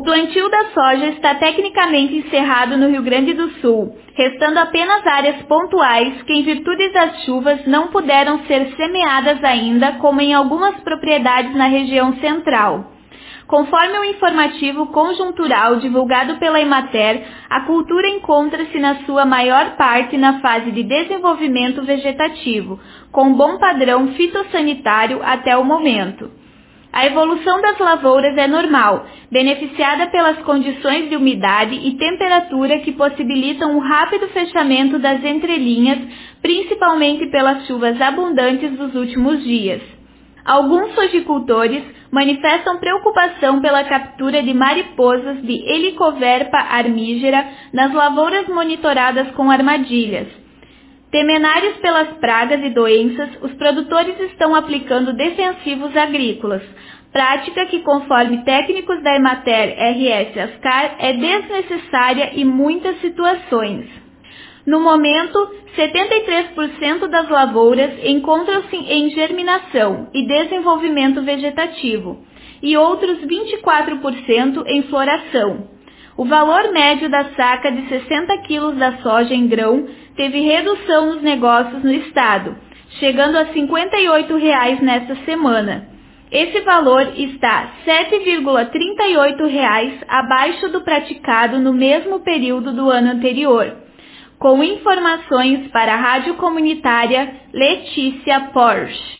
plantio da soja está tecnicamente encerrado no Rio Grande do Sul, restando apenas áreas pontuais que, em virtude das chuvas, não puderam ser semeadas ainda, como em algumas propriedades na região central. Conforme o informativo conjuntural divulgado pela Emater, a cultura encontra-se na sua maior parte na fase de desenvolvimento vegetativo, com bom padrão fitossanitário até o momento. A evolução das lavouras é normal, beneficiada pelas condições de umidade e temperatura que possibilitam o rápido fechamento das entrelinhas, principalmente pelas chuvas abundantes dos últimos dias. Alguns sojicultores manifestam preocupação pela captura de mariposas de Helicoverpa armígera nas lavouras monitoradas com armadilhas. Temerários pelas pragas e doenças, os produtores estão aplicando defensivos agrícolas, prática que, conforme técnicos da Emater RS Ascar, é desnecessária em muitas situações. No momento, 73% das lavouras encontram-se em germinação e desenvolvimento vegetativo, e outros 24% em floração. O valor médio da saca de 60 quilos da soja em grão teve redução nos negócios no estado, chegando a R$ 58,00 nesta semana. Esse valor está R$ 7,38 abaixo do praticado no mesmo período do ano anterior. Com informações para a Rádio Comunitária Letícia Porsche.